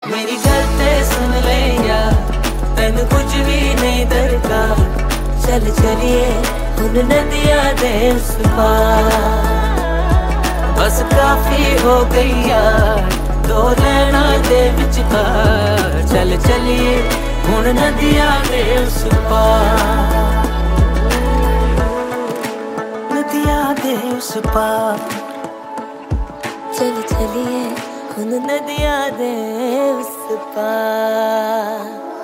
मेरी गल ते सुन ले यार, तेन कुछ भी नहीं दरकार। चल चलिए हुन नदिया दे उस पार, बस काफी हो गई यार दो लैना दे विचकार। चल चलिए हुन नदिया दे उस पार, नदिया दे उस पार। चल चलिए हुन नदिया दे उस पार।